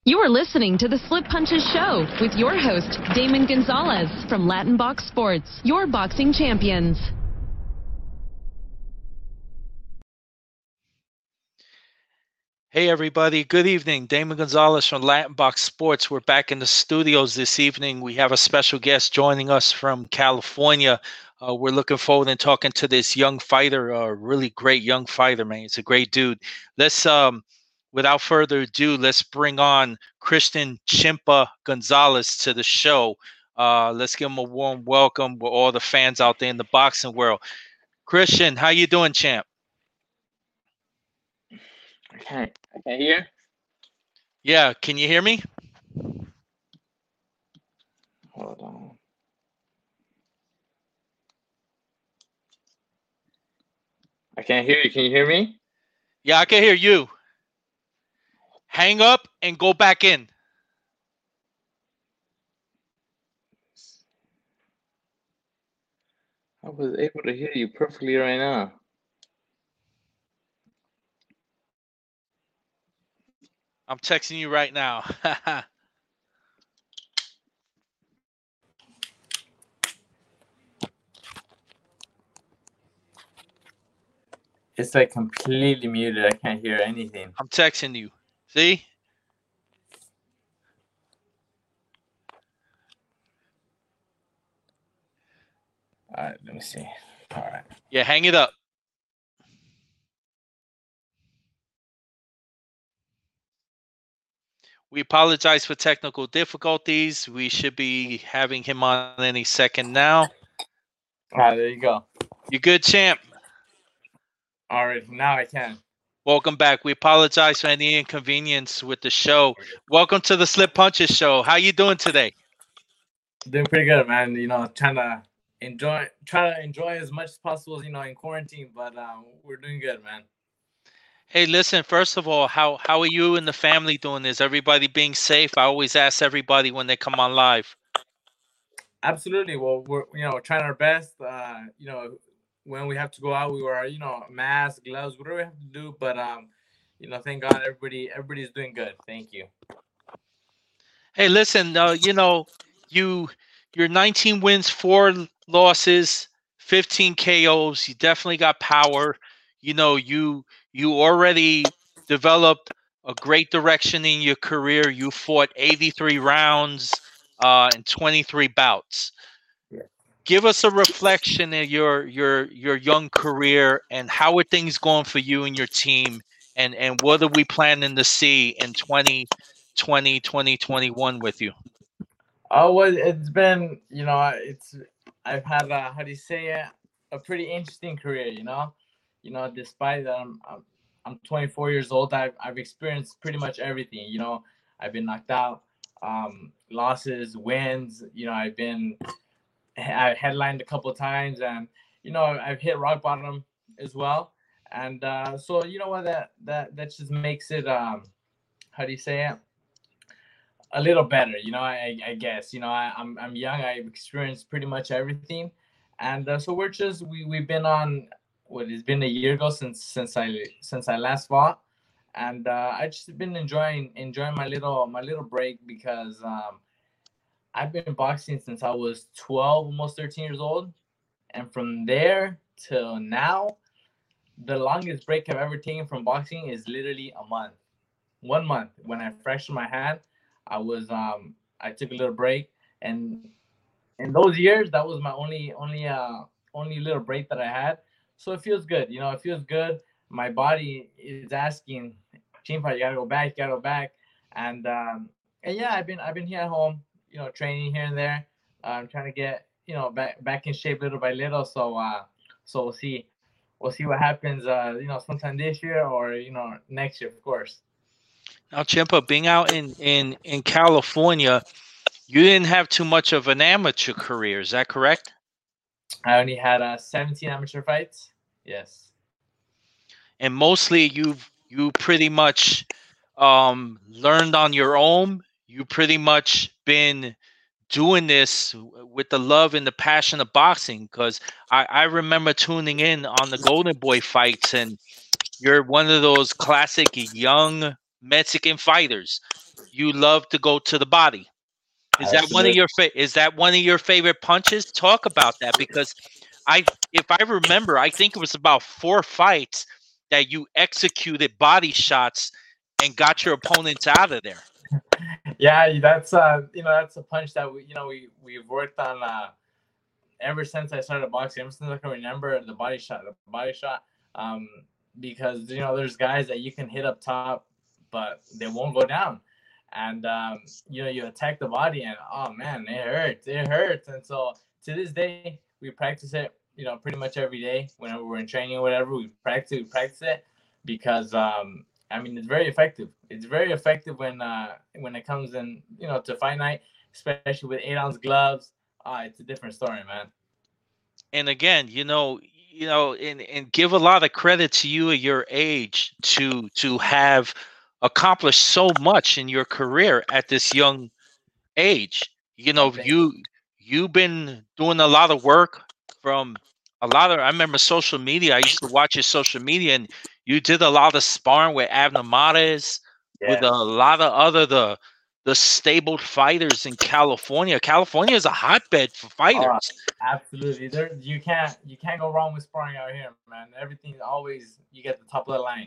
You are listening to the Slip Punches Show with your host, Damon Gonzalez from Latin Box Sports, your boxing champions. Hey everybody, good evening. Damon Gonzalez from Latin Box Sports. We're back in the studios this evening. We have a special guest joining us from California. We're looking forward to talking to this young fighter, a really great young fighter, man. He's a great dude. Let's, without further ado, let's bring on Christian Chimpa Gonzalez to the show. Let's give him a warm welcome with all the fans out there in the boxing world. Christian, how you doing, champ? Okay, I can hear. Yeah, can you hear me? Hold on. I can't hear you. Can you hear me? Yeah, I can hear you. Hang up and go back in. I was able to hear you perfectly right now. I'm texting you right now. It's like completely muted. I can't hear anything. I'm texting you. See? All right, let me see. All right. Yeah, hang it up. We apologize for technical difficulties. We should be having him on any second now. All right, there you go. You good, champ? All right, now I can. Welcome back. We apologize for any inconvenience with the show. Welcome to the Slip Punches Show. How you doing today? Doing pretty good, man. You know, try to enjoy as much as possible, you know, in quarantine, but we're doing good, man. Hey, listen, first of all, how are you and the family doing? Is everybody being safe? I always ask everybody when they come on live. Absolutely. Well, we're trying our best. When we have to go out, we wear mask, gloves, whatever we have to do. But thank God everybody's doing good. Thank you. Hey, listen, you're 19 wins, 4 losses, 15 KOs. You definitely got power. You know, you already developed a great direction in your career. You fought 83 rounds and 23 bouts. Yeah. Give us a reflection of your young career and how are things going for you and your team, and what are we planning to see in 2020, 2021 with you? Oh, well, it's been, I've had how do you say it, a pretty interesting career. Despite that I'm 24 years old, I've experienced pretty much everything. I've been knocked out, losses, wins. I headlined a couple of times, and I've hit rock bottom as well. And so you know what, that just makes it how do you say it, a little better. I guess I'm young. I've experienced pretty much everything, and so we've been on what has been a year ago since I last fought, and I just been enjoying my little break because I've been boxing since I was 12, almost 13 years old. And from there till now, the longest break I've ever taken from boxing is literally a month. 1 month. When I fractured my hand, I took a little break. And in those years, that was my only little break that I had. So it feels good. It feels good. My body is asking, Chimpa, you gotta go back, And yeah, I've been here at home, training here and there. I'm trying to get, back in shape little by little. So we'll see what happens. Sometime this year or next year, of course. Now, Chimpa, being out in California, you didn't have too much of an amateur career. Is that correct? I only had 17 amateur fights. Yes. And mostly you pretty much learned on your own. You pretty much been doing this with the love and the passion of boxing, because I remember tuning in on the Golden Boy fights, and you're one of those classic young Mexican fighters, you love to go to the body. Is that one of Absolutely. your favorite punches? Talk about that, because if I remember, I think it was about 4 fights that you executed body shots and got your opponents out of there. Yeah, that's that's a punch that we've worked on ever since I started boxing. Ever since I can remember, the body shot, um, because there's guys that you can hit up top, but they won't go down, and you attack the body, and oh man, it hurts, and so to this day we practice it, pretty much every day whenever we're in training or whatever. We practice it because I mean, it's very effective. It's very effective when it comes in, to fight night, especially with 8-ounce gloves. It's a different story, man. And again, and give a lot of credit to you at your age to have accomplished so much in your career at this young age. You've been doing a lot of work from I remember social media. I used to watch your social media, and you did a lot of sparring with Abner Mares, with a lot of other the stabled fighters in California. California is a hotbed for fighters. Absolutely. You can't go wrong with sparring out here, man. Everything always, you get the top of the line.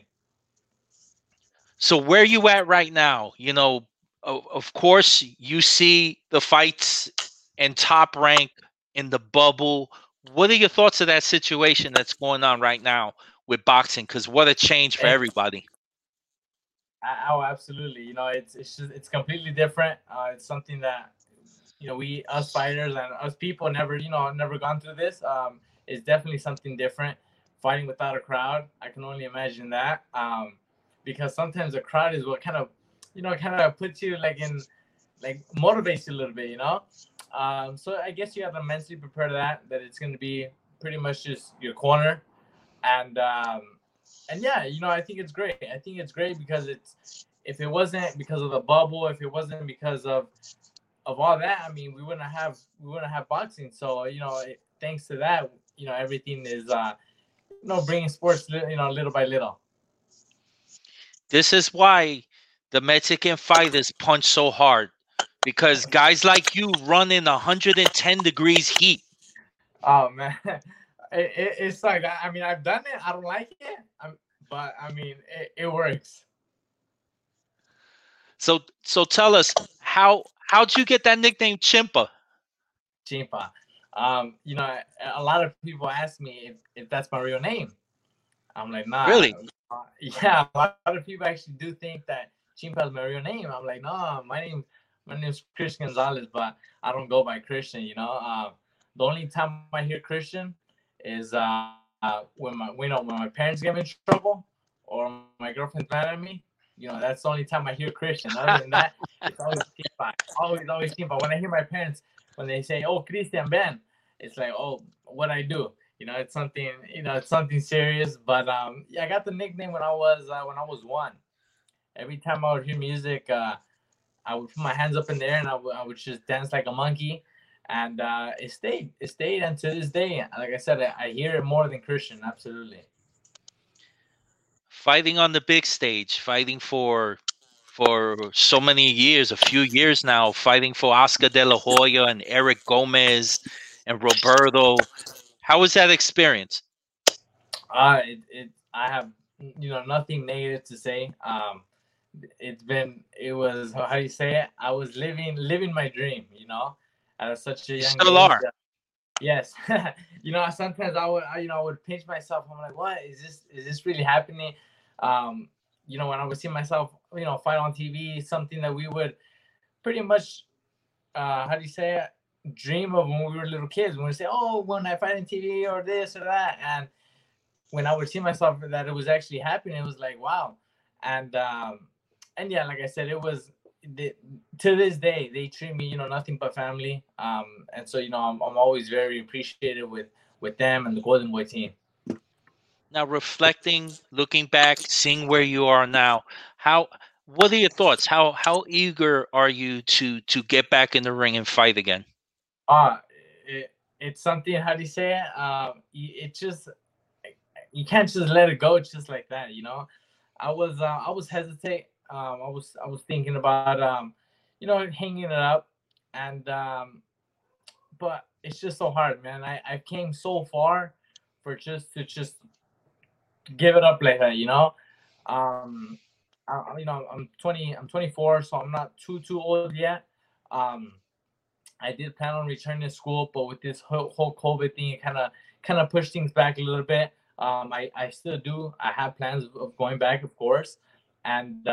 So where are you at right now? Of course, you see the fights and Top Rank in the bubble. What are your thoughts of that situation that's going on right now with boxing? Because what a change for everybody. Oh, absolutely. It's completely different. It's something that us fighters and us people never gone through this. It's definitely something different. Fighting without a crowd, I can only imagine that. Because sometimes the crowd is what kind of puts you motivates you a little bit, So I guess you have to mentally prepare to that it's going to be pretty much just your corner, and yeah, I think it's great. I think it's great because if it wasn't because of the bubble, if it wasn't because of all that, I mean, we wouldn't have boxing. So thanks to that, everything is bringing sports little by little. This is why the Mexican fighters punch so hard, because guys like you run in 110 degrees heat. Oh man, it's like, I mean, I've done it. I don't like it, but I mean, it works. So tell us, how'd you get that nickname, Chimpa? Chimpa. A lot of people ask me if that's my real name. I'm like, nah. Really? Yeah, a lot of people actually do think that Chimpa is my real name. I'm like, no, my name's Christian Gonzalez, but I don't go by Christian. The only time I hear Christian is when my parents get me in trouble or my girlfriend's mad at me. That's the only time I hear Christian. Other than that, it's always Chimpa. Always Chimpa. When I hear my parents, when they say, "Oh, Christian Ben," it's like, "Oh, what I do?" It's something. It's something serious. But yeah, I got the nickname when I was 1. Every time I would hear music, I would put my hands up in the air and I would just dance like a monkey, and it stayed. And to this day, like I said, I hear it more than Christian. Absolutely. Fighting on the big stage, fighting for so many years, a few years now, fighting for Oscar De La Hoya and Eric Gomez and Roberto. How was that experience? I have nothing negative to say. It was, how do you say it? I was living my dream, at such a young age. Still are. Yes. Sometimes I would pinch myself. I'm like, what is this really happening? When I would see myself, fight on TV, something that we would pretty much, how do you say it? Dream of when we were little kids. When we say, oh, when I fight on TV or this or that. And when I would see myself that it was actually happening, it was like, wow. And yeah, like I said, it was, to this day, they treat me, nothing but family. And so, I'm always very appreciative with them and the Golden Boy team. Now, reflecting, looking back, seeing where you are now, what are your thoughts? How eager are you to get back in the ring and fight again? It's something, how do you say it? It just, you can't just let it go just like that, I was hesitant I was thinking about hanging it up, and but it's just so hard, man. I came so far for just give it up like that, you know. Um, I'm 20, I'm 24, so I'm not too old yet. Um, I did plan on returning to school, but with this whole COVID thing, it kind of pushed things back a little bit. I still do. I have plans of going back, of course, and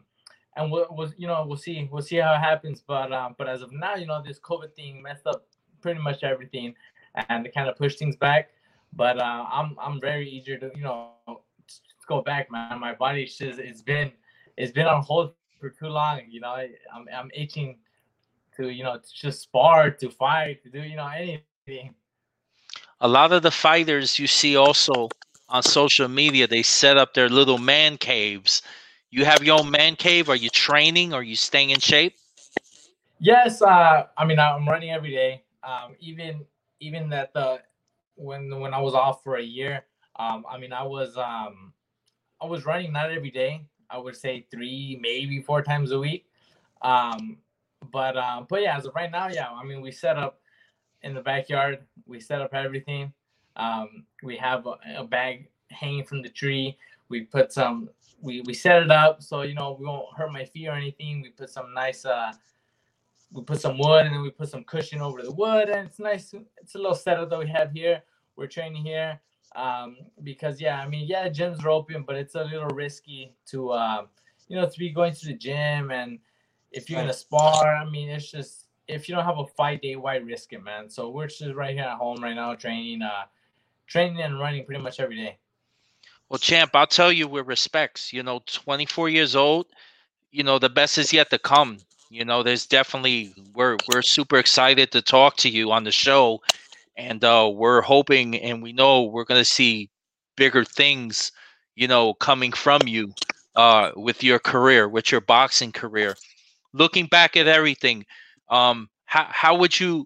we'll see how it happens. But as of now, this COVID thing messed up pretty much everything, and it kind of pushed things back. But I'm very eager to go back, man. My body's just it's been on hold for too long. I'm itching to just spar, to fight, to do anything. A lot of the fighters you see also on social media, they set up their little man caves. You have your own man cave? Are you training? Are you staying in shape? Yes, I mean I'm running every day. Even that the when I was off for a year, I mean I was running not every day. I would say 3 maybe 4 times a week. Um, but yeah, as of right now, yeah. I mean we set up in the backyard. We set up everything. We have a bag hanging from the tree. We put some. We set it up so we won't hurt my feet or anything. We put some nice. We put some wood and then we put some cushion over the wood, and it's nice. It's a little setup that we have here. We're training here because yeah, I mean yeah, gyms are open, but it's a little risky to be going to the gym, and if you're gonna spar, I mean it's just if you don't have a fight day, why risk it, man? So we're just right here at home right now training and running pretty much every day. Well, champ, I'll tell you with respects, 24 years old, the best is yet to come. There's definitely we're super excited to talk to you on the show, and we're hoping and we know we're going to see bigger things, coming from you with your career, with your boxing career. Looking back at everything, how would you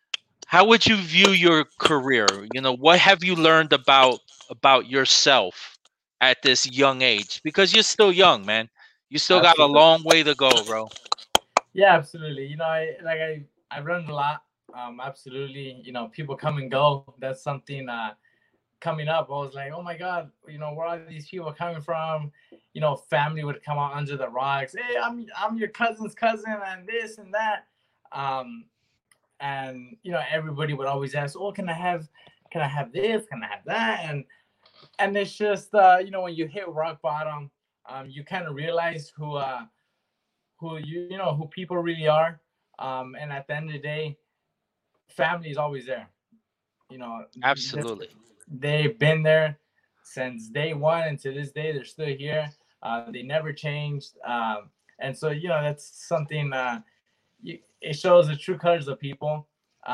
view your career? What have you learned about yourself at this young age? Because you're still young, man. You still got a Absolutely. long way to go, bro. Yeah, absolutely. I run a lot. Absolutely. People come and go. That's something coming up. I was like, oh my God, where are these people coming from? Family would come out under the rocks. Hey, I'm your cousin's cousin and this and that. Um, and everybody would always ask, oh, can I have this? Can I have that? And it's just when you hit rock bottom, you kind of realize who people really are. And at the end of the day, family is always there. Absolutely. They've been there since day one, and to this day they're still here. They never changed. And so that's something it shows the true colors of people.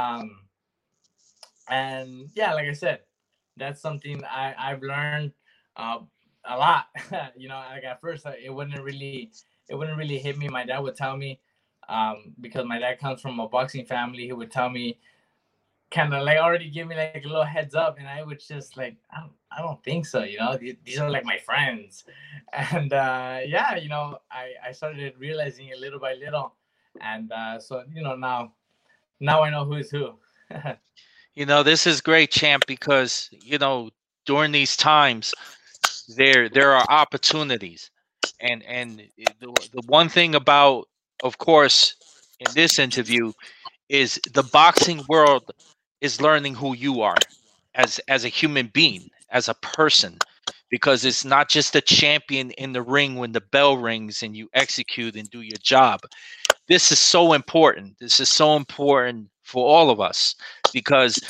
And yeah, like I said, that's something I've learned a lot. Like at first it wouldn't really hit me. My dad would tell me, because my dad comes from a boxing family. He would tell me, kind of like already give me like a little heads up, and I would just like, I don't think so. These are like my friends, and yeah, I started realizing it little by little, and so now I know who is who. This is great, champ, because during these times there are opportunities, and the one thing about, of course, in this interview is the boxing world is learning who you are as a human being, as a person, because it's not just a champion in the ring when the bell rings and you execute and do your job. This is so important. This is so important for all of us, because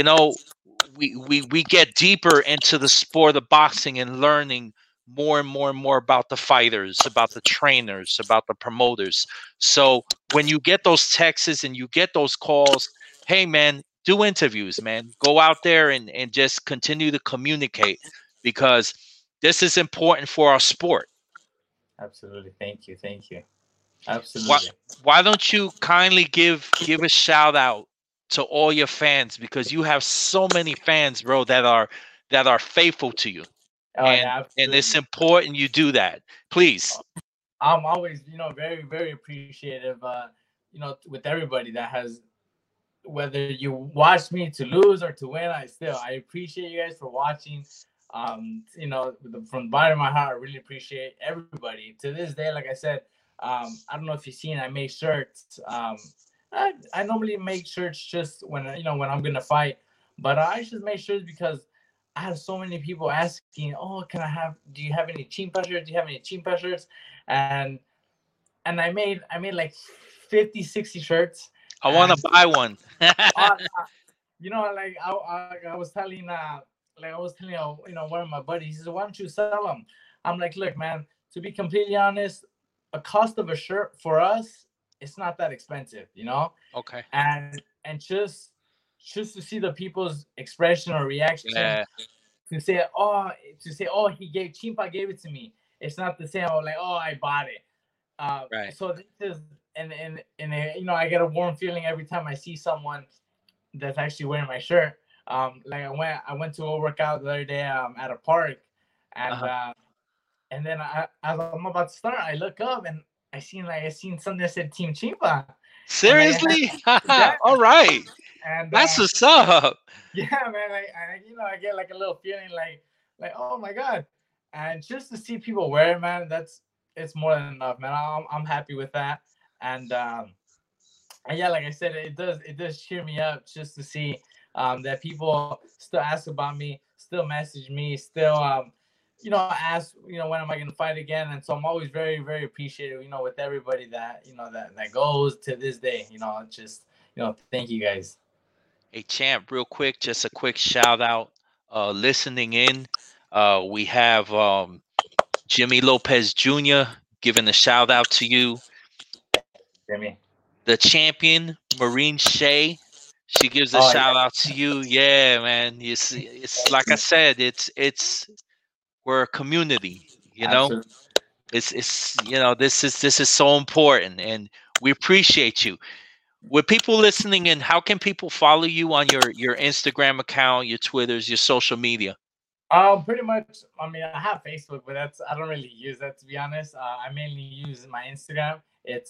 we get deeper into the sport of boxing and learning more and more and more about the fighters, about the trainers, about the promoters. So when you get those texts and you get those calls, hey man, do interviews, man. Go out there and just continue to communicate, because this is important for our sport. Absolutely. Thank you. Absolutely. Why don't you kindly give a shout out to all your fans, because you have so many fans, bro, that are faithful to you. Oh, yeah, And it's important you do that. Please. I'm always, very, very appreciative, with everybody that has, whether you watch me to lose or to win, I appreciate you guys for watching. From the bottom of my heart, I really appreciate everybody. To this day, like I said, I don't know if you've seen, I make shirts. I normally make shirts just when I'm gonna fight, but I just make shirts because I have so many people asking, "Oh, do you have any Chimpa shirts? Do you have any Chimpa shirts?" And I made like 50, 60 shirts. I want to buy one. Like I was telling, one of my buddies, he says, "Why don't you sell them?" I'm like, "Look, man, to be completely honest, a cost of a shirt for us, it's not that expensive, Okay. And just to see the people's expression or reaction, to say, oh, he gave Chimpa gave it to me. It's not the same. Like, oh, I bought it. Right. So this is, and I get a warm feeling every time I see someone that's actually wearing my shirt. Like I went to a workout the other day at a park, and and then as I'm about to start, I look up and I seen something that said Team Chimpa. Seriously? All right. And that's what's up. Yeah, man. I get like a little feeling like oh my god, and just to see people wear it, man, it's more than enough, man. I'm happy with that, and yeah, like I said, it does cheer me up just to see that people still ask about me, still message me, still ask when am I gonna fight again, and so I'm always very, very appreciative, with everybody that that goes to this day, just thank you guys. Hey, Champ, real quick, just a quick shout out. Listening in, we have Jimmy Lopez Jr. giving a shout out to you. Jimmy. The champion, Maureen Shea, she gives a shout out to you. Yeah, man. It's like I said, we're a community, Absolutely. It's this is so important, and we appreciate you. With people listening in, how can people follow you on your Instagram account, your Twitters, your social media? Pretty much. I mean, I have Facebook, but I don't really use that, to be honest. I mainly use my Instagram. It's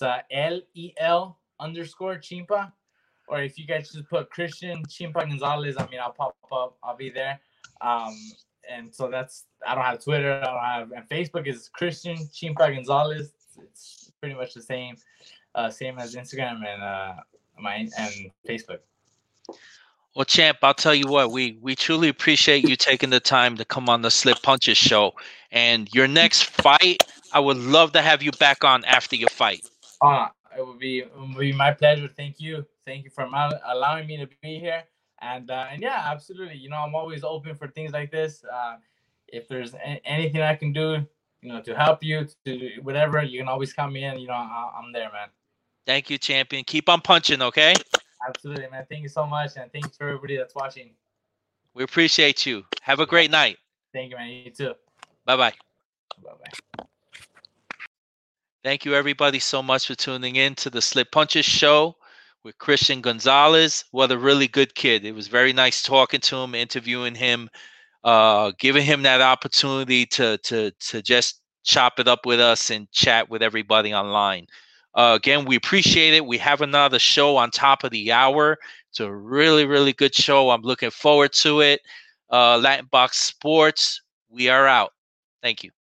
LEL_Chimpa, or if you guys just put Christian Chimpa Gonzalez, I mean, I'll pop up. I'll be there. And so I don't have Twitter. And Facebook is Christian Chimpa Gonzalez. It's pretty much the same as Instagram and Facebook. Well, Champ, I'll tell you what, we truly appreciate you taking the time to come on the Slip Punches show. And your next fight, I would love to have you back on after your fight. It would be my pleasure. Thank you for allowing me to be here. And yeah, absolutely. I'm always open for things like this. If there's anything I can do, to help you, to do whatever, you can always come in. I'm there, man. Thank you, champion. Keep on punching, okay? Absolutely, man. Thank you so much, and thanks for everybody that's watching. We appreciate you. Have a great night. Thank you, man. You too. Bye-bye. Bye-bye. Thank you, everybody, so much for tuning in to the Slip Punches show with Christian Gonzalez. What a really good kid. It was very nice talking to him, interviewing him, giving him that opportunity to just chop it up with us and chat with everybody online. Again, we appreciate it. We have another show on top of the hour. It's a really, really good show. I'm looking forward to it. Latin Box Sports, we are out. Thank you.